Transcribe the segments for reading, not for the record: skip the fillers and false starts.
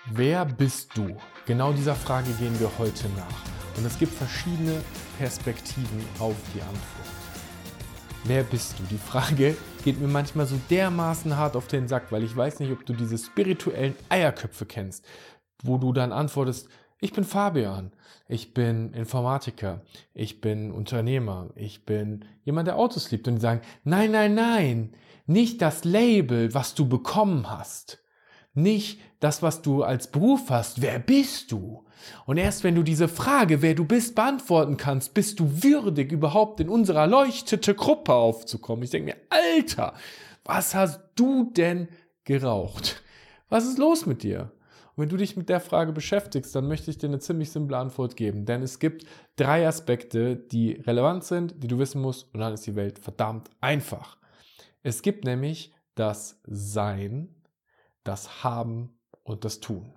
Wer bist du? Genau dieser Frage gehen wir heute nach. Und es gibt verschiedene Perspektiven auf die Antwort. Wer bist du? Die Frage geht mir manchmal so dermaßen hart auf den Sack, weil ich weiß nicht, ob du diese spirituellen Eierköpfe kennst, wo du dann antwortest: Ich bin Fabian, ich bin Informatiker, ich bin Unternehmer, ich bin jemand, der Autos liebt. Und die sagen: Nein, nein, nein, nicht das Label, was du bekommen hast. Nicht das, was du als Beruf hast. Wer bist du? Und erst wenn du diese Frage, wer du bist, beantworten kannst, bist du würdig, überhaupt in unserer erleuchtete Gruppe aufzukommen. Ich denke mir: Alter, was hast du denn geraucht? Was ist los mit dir? Und wenn du dich mit der Frage beschäftigst, dann möchte ich dir eine ziemlich simple Antwort geben. Denn es gibt 3 Aspekte, die relevant sind, die du wissen musst, und dann ist die Welt verdammt einfach. Es gibt nämlich das Sein, das Haben und das Tun.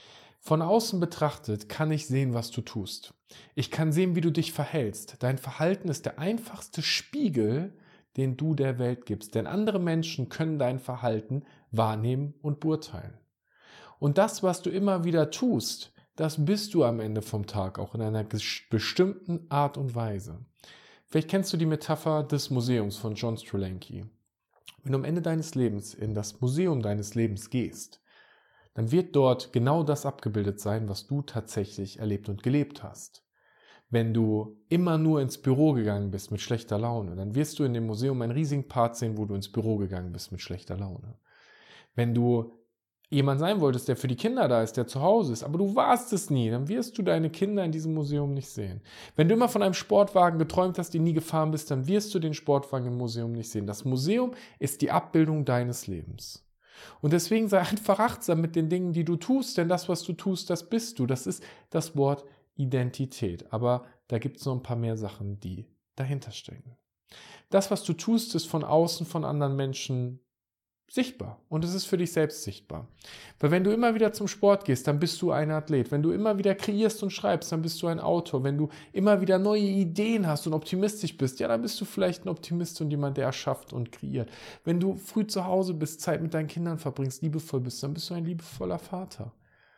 Von außen betrachtet kann ich sehen, was du tust. Ich kann sehen, wie du dich verhältst. Dein Verhalten ist der einfachste Spiegel, den du der Welt gibst. Denn andere Menschen können dein Verhalten wahrnehmen und beurteilen. Und das, was du immer wieder tust, das bist du am Ende vom Tag, auch in einer bestimmten Art und Weise. Vielleicht kennst du die Metapher des Museums von John Strzelanki. Wenn du am Ende deines Lebens in das Museum deines Lebens gehst, dann wird dort genau das abgebildet sein, was du tatsächlich erlebt und gelebt hast. Wenn du immer nur ins Büro gegangen bist mit schlechter Laune, dann wirst du in dem Museum einen riesigen Part sehen, wo du ins Büro gegangen bist mit schlechter Laune. Wenn du jemand sein wolltest, der für die Kinder da ist, der zu Hause ist, aber du warst es nie, dann wirst du deine Kinder in diesem Museum nicht sehen. Wenn du immer von einem Sportwagen geträumt hast, den nie gefahren bist, dann wirst du den Sportwagen im Museum nicht sehen. Das Museum ist die Abbildung deines Lebens. Und deswegen sei einfach achtsam mit den Dingen, die du tust, denn das, was du tust, das bist du. Das ist das Wort Identität. Aber da gibt es noch ein paar mehr Sachen, die dahinter stecken. Das, was du tust, ist von außen von anderen Menschen sichtbar, und es ist für dich selbst sichtbar. Weil wenn du immer wieder zum Sport gehst, dann bist du ein Athlet. Wenn du immer wieder kreierst und schreibst, dann bist du ein Autor. Wenn du immer wieder neue Ideen hast und optimistisch bist, ja, dann bist du vielleicht ein Optimist und jemand, der erschafft und kreiert. Wenn du früh zu Hause bist, Zeit mit deinen Kindern verbringst, liebevoll bist, dann bist du ein liebevoller Vater.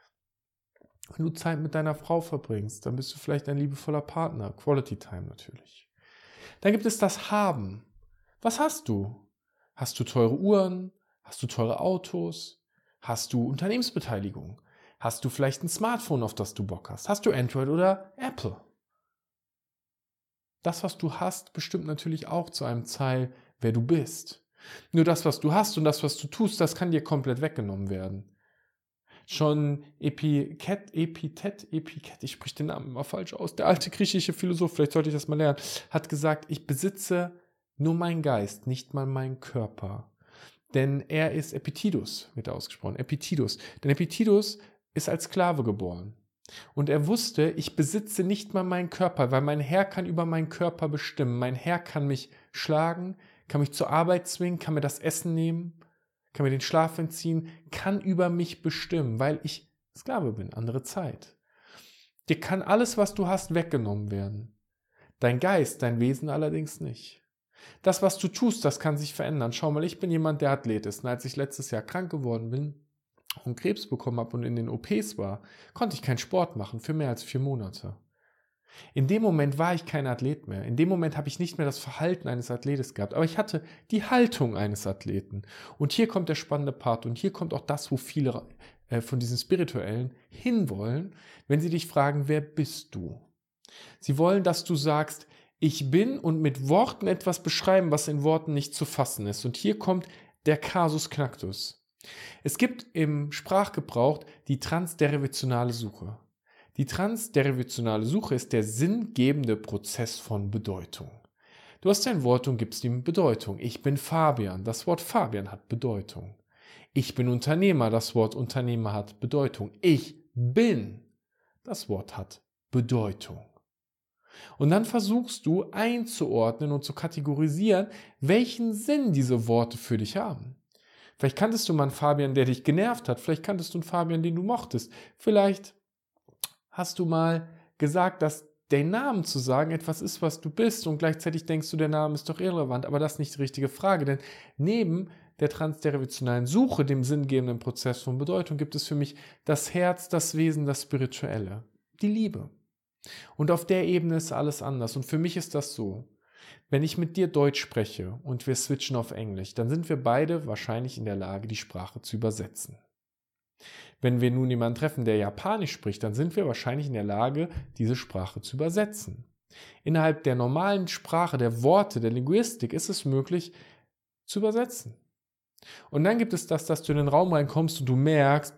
Wenn du Zeit mit deiner Frau verbringst, dann bist du vielleicht ein liebevoller Partner. Quality Time natürlich. Dann gibt es das Haben. Was hast du? Hast du teure Uhren? Hast du teure Autos? Hast du Unternehmensbeteiligung? Hast du vielleicht ein Smartphone, auf das du Bock hast? Hast du Android oder Apple? Das, was du hast, bestimmt natürlich auch zu einem Teil, wer du bist. Nur das, was du hast und das, was du tust, das kann dir komplett weggenommen werden. Schon Epiktet, ich spreche den Namen immer falsch aus, der alte griechische Philosoph, vielleicht sollte ich das mal lernen, hat gesagt: Ich besitze nur meinen Geist, nicht mal meinen Körper. Denn er ist Epiktetus, wird ausgesprochen, Epiktetus. Denn Epiktetus ist als Sklave geboren. Und er wusste, ich besitze nicht mal meinen Körper, weil mein Herr kann über meinen Körper bestimmen. Mein Herr kann mich schlagen, kann mich zur Arbeit zwingen, kann mir das Essen nehmen, kann mir den Schlaf entziehen, kann über mich bestimmen, weil ich Sklave bin, andere Zeit. Dir kann alles, was du hast, weggenommen werden. Dein Geist, dein Wesen allerdings nicht. Das, was du tust, das kann sich verändern. Schau mal, ich bin jemand, der Athlet ist. Und als ich letztes Jahr krank geworden bin und Krebs bekommen habe und in den OPs war, konnte ich keinen Sport machen für mehr als 4 Monate. In dem Moment war ich kein Athlet mehr. In dem Moment habe ich nicht mehr das Verhalten eines Athletes gehabt. Aber ich hatte die Haltung eines Athleten. Und hier kommt der spannende Part. Und hier kommt auch das, wo viele von diesen Spirituellen hinwollen, wenn sie dich fragen: Wer bist du? Sie wollen, dass du sagst: Ich bin, und mit Worten etwas beschreiben, was in Worten nicht zu fassen ist. Und hier kommt der Kasus Knacktus. Es gibt im Sprachgebrauch die transderivationale Suche. Die transderivationale Suche ist der sinngebende Prozess von Bedeutung. Du hast ein Wort und gibst ihm Bedeutung. Ich bin Fabian. Das Wort Fabian hat Bedeutung. Ich bin Unternehmer. Das Wort Unternehmer hat Bedeutung. Ich bin. Das Wort hat Bedeutung. Und dann versuchst du einzuordnen und zu kategorisieren, welchen Sinn diese Worte für dich haben. Vielleicht kanntest du mal einen Fabian, der dich genervt hat. Vielleicht kanntest du einen Fabian, den du mochtest. Vielleicht hast du mal gesagt, dass der Name zu sagen etwas ist, was du bist, und gleichzeitig denkst du, der Name ist doch irrelevant. Aber das ist nicht die richtige Frage, denn neben der transdirektionalen Suche, dem sinngebenden Prozess von Bedeutung, gibt es für mich das Herz, das Wesen, das Spirituelle, die Liebe. Und auf der Ebene ist alles anders. Und für mich ist das so, wenn ich mit dir Deutsch spreche und wir switchen auf Englisch, dann sind wir beide wahrscheinlich in der Lage, die Sprache zu übersetzen. Wenn wir nun jemanden treffen, der Japanisch spricht, dann sind wir wahrscheinlich in der Lage, diese Sprache zu übersetzen. Innerhalb der normalen Sprache, der Worte, der Linguistik ist es möglich zu übersetzen. Und dann gibt es das, dass du in den Raum reinkommst und du merkst,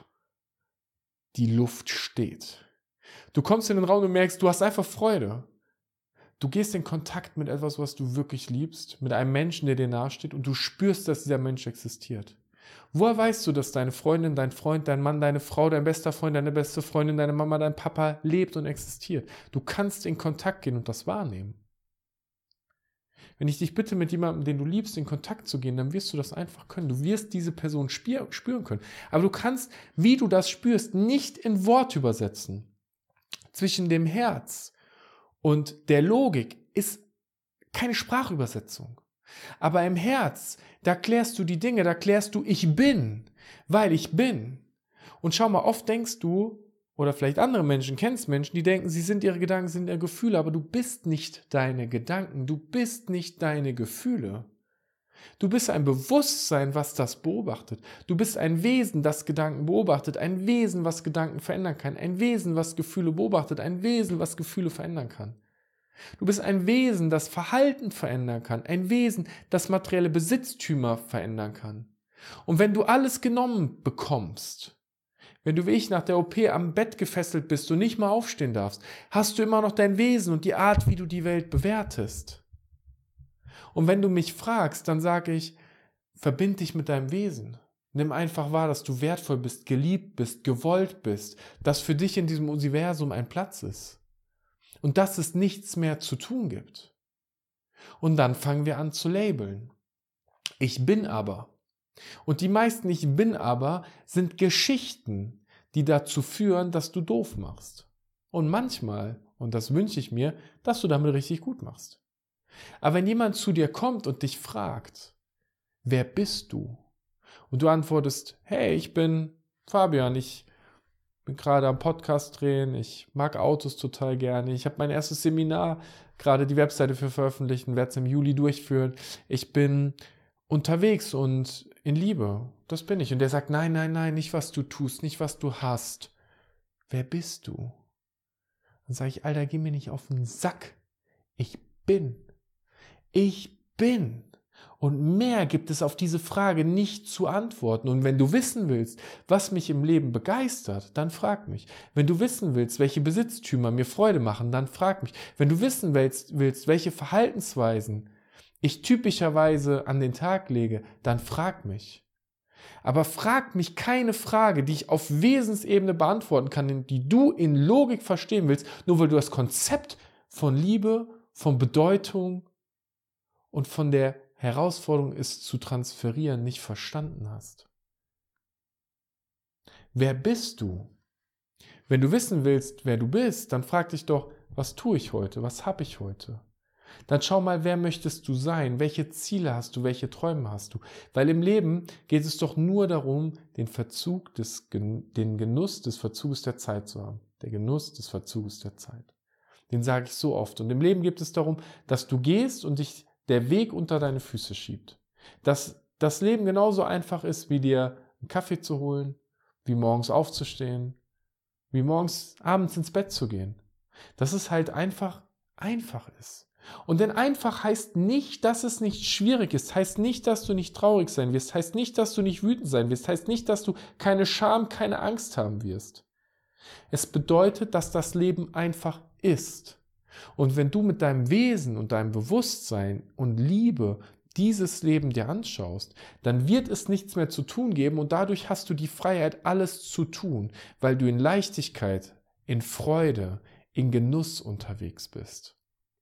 die Luft steht. Du kommst in den Raum und merkst, du hast einfach Freude. Du gehst in Kontakt mit etwas, was du wirklich liebst, mit einem Menschen, der dir nahesteht und du spürst, dass dieser Mensch existiert. Woher weißt du, dass deine Freundin, dein Freund, dein Mann, deine Frau, dein bester Freund, deine beste Freundin, deine Mama, dein Papa lebt und existiert? Du kannst in Kontakt gehen und das wahrnehmen. Wenn ich dich bitte, mit jemandem, den du liebst, in Kontakt zu gehen, dann wirst du das einfach können. Du wirst diese Person spüren können. Aber du kannst, wie du das spürst, nicht in Worte übersetzen. Zwischen dem Herz und der Logik ist keine Sprachübersetzung. Aber im Herz, da klärst du die Dinge, da klärst du, ich bin, weil ich bin. Und schau mal, oft denkst du, oder vielleicht andere Menschen, kennst Menschen, die denken, sie sind ihre Gedanken, sind ihre Gefühle, aber du bist nicht deine Gedanken, du bist nicht deine Gefühle. Du bist ein Bewusstsein, was das beobachtet. Du bist ein Wesen, das Gedanken beobachtet, ein Wesen, was Gedanken verändern kann, ein Wesen, was Gefühle beobachtet, ein Wesen, was Gefühle verändern kann. Du bist ein Wesen, das Verhalten verändern kann, ein Wesen, das materielle Besitztümer verändern kann. Und wenn du alles genommen bekommst, wenn du wie ich nach der OP am Bett gefesselt bist und nicht mal aufstehen darfst, hast du immer noch dein Wesen und die Art, wie du die Welt bewertest. Und wenn du mich fragst, dann sage ich, verbind dich mit deinem Wesen. Nimm einfach wahr, dass du wertvoll bist, geliebt bist, gewollt bist, dass für dich in diesem Universum ein Platz ist. Und dass es nichts mehr zu tun gibt. Und dann fangen wir an zu labeln. Ich bin aber. Und die meisten Ich bin aber sind Geschichten, die dazu führen, dass du doof machst. Und manchmal, und das wünsche ich mir, dass du damit richtig gut machst. Aber wenn jemand zu dir kommt und dich fragt, wer bist du? Und du antwortest, hey, ich bin Fabian, ich bin gerade am Podcast drehen, ich mag Autos total gerne, ich habe mein erstes Seminar, gerade die Webseite für veröffentlicht und werde es im Juli durchführen. Ich bin unterwegs und in Liebe, das bin ich. Und der sagt, nein, nein, nein, nicht was du tust, nicht was du hast. Wer bist du? Dann sage ich, Alter, geh mir nicht auf den Sack. Ich bin. Ich bin. Und mehr gibt es auf diese Frage nicht zu antworten. Und wenn du wissen willst, was mich im Leben begeistert, dann frag mich. Wenn du wissen willst, welche Besitztümer mir Freude machen, dann frag mich. Wenn du wissen willst, welche Verhaltensweisen ich typischerweise an den Tag lege, dann frag mich. Aber frag mich keine Frage, die ich auf Wesensebene beantworten kann, die du in Logik verstehen willst, nur weil du das Konzept von Liebe, von Bedeutung und von der Herausforderung ist zu transferieren, nicht verstanden hast. Wer bist du? Wenn du wissen willst, wer du bist, dann frag dich doch, was tue ich heute? Was habe ich heute? Dann schau mal, wer möchtest du sein? Welche Ziele hast du? Welche Träume hast du? Weil im Leben geht es doch nur darum, den Genuss des Verzuges der Zeit zu haben. Der Genuss des Verzuges der Zeit. Den sage ich so oft. Und im Leben geht es darum, dass du gehst und dich der Weg unter deine Füße schiebt. Dass das Leben genauso einfach ist, wie dir einen Kaffee zu holen, wie morgens aufzustehen, wie abends ins Bett zu gehen. Dass es halt einfach ist. Und denn einfach heißt nicht, dass es nicht schwierig ist, heißt nicht, dass du nicht traurig sein wirst, heißt nicht, dass du nicht wütend sein wirst, heißt nicht, dass du keine Scham, keine Angst haben wirst. Es bedeutet, dass das Leben einfach ist. Und wenn du mit deinem Wesen und deinem Bewusstsein und Liebe dieses Leben dir anschaust, dann wird es nichts mehr zu tun geben und dadurch hast du die Freiheit, alles zu tun, weil du in Leichtigkeit, in Freude, in Genuss unterwegs bist.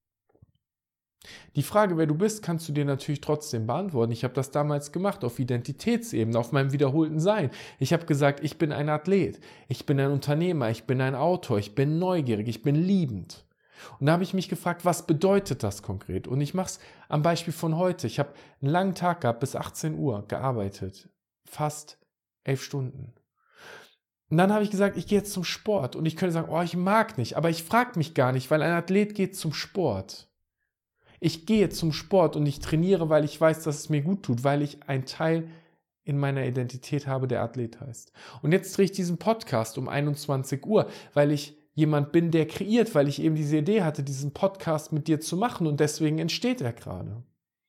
Die Frage, wer du bist, kannst du dir natürlich trotzdem beantworten. Ich habe das damals gemacht, auf Identitätsebene, auf meinem wiederholten Sein. Ich habe gesagt, ich bin ein Athlet, ich bin ein Unternehmer, ich bin ein Autor, ich bin neugierig, ich bin liebend. Und da habe ich mich gefragt, was bedeutet das konkret? Und ich mache es am Beispiel von heute. Ich habe einen langen Tag gehabt, bis 18 Uhr gearbeitet. Fast 11 Stunden. Und dann habe ich gesagt, ich gehe jetzt zum Sport. Und ich könnte sagen, oh, ich mag nicht. Aber ich frage mich gar nicht, weil ein Athlet geht zum Sport. Ich gehe zum Sport und ich trainiere, weil ich weiß, dass es mir gut tut, weil ich einen Teil in meiner Identität habe, der Athlet heißt. Und jetzt drehe ich diesen Podcast um 21 Uhr, weil ich jemand bin, der kreiert, weil ich eben diese Idee hatte, diesen Podcast mit dir zu machen und deswegen entsteht er gerade.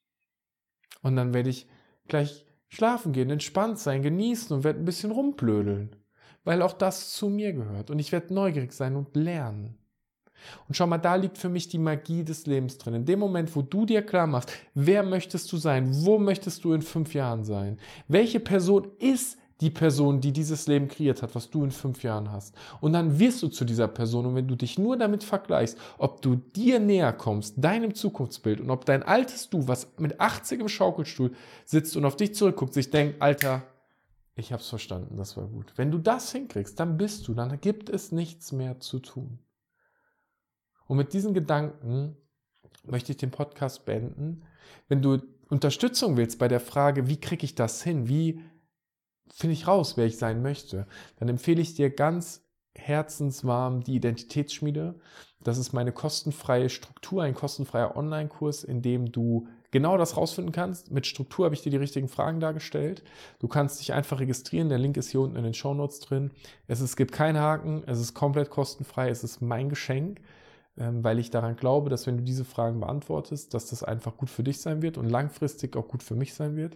Und dann werde ich gleich schlafen gehen, entspannt sein, genießen und werde ein bisschen rumblödeln, weil auch das zu mir gehört und ich werde neugierig sein und lernen. Und schau mal, da liegt für mich die Magie des Lebens drin. In dem Moment, wo du dir klar machst, wer möchtest du sein, wo möchtest du in 5 Jahren sein, welche Person ist die Person, die dieses Leben kreiert hat, was du in 5 Jahren hast. Und dann wirst du zu dieser Person. Und wenn du dich nur damit vergleichst, ob du dir näher kommst, deinem Zukunftsbild und ob dein altes Du, was mit 80 im Schaukelstuhl sitzt und auf dich zurückguckt, sich denkt, Alter, ich hab's verstanden, das war gut. Wenn du das hinkriegst, dann gibt es nichts mehr zu tun. Und mit diesen Gedanken möchte ich den Podcast beenden. Wenn du Unterstützung willst bei der Frage, wie kriege ich das hin, wie finde ich raus, wer ich sein möchte, dann empfehle ich dir ganz herzenswarm die Identitätsschmiede. Das ist meine kostenfreie Struktur, ein kostenfreier Online-Kurs, in dem du genau das rausfinden kannst. Mit Struktur habe ich dir die richtigen Fragen dargestellt. Du kannst dich einfach registrieren. Der Link ist hier unten in den Shownotes drin. Es gibt keinen Haken. Es ist komplett kostenfrei. Es ist mein Geschenk, weil ich daran glaube, dass wenn du diese Fragen beantwortest, dass das einfach gut für dich sein wird und langfristig auch gut für mich sein wird,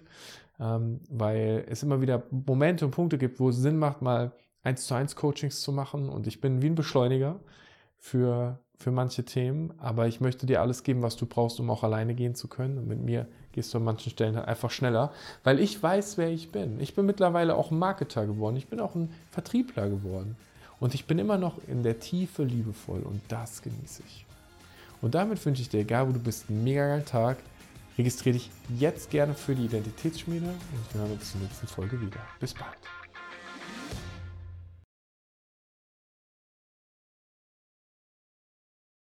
weil es immer wieder Momente und Punkte gibt, wo es Sinn macht, mal 1:1 Coachings zu machen und ich bin wie ein Beschleuniger für manche Themen, aber ich möchte dir alles geben, was du brauchst, um auch alleine gehen zu können und mit mir gehst du an manchen Stellen halt einfach schneller, weil ich weiß, wer ich bin. Ich bin mittlerweile auch ein Marketer geworden, ich bin auch ein Vertriebler geworden. Und ich bin immer noch in der Tiefe liebevoll und das genieße ich. Und damit wünsche ich dir, egal wo du bist, einen mega geilen Tag. Registriere dich jetzt gerne für die Identitätsschmiede und wir hören uns in der nächsten Folge wieder. Bis bald.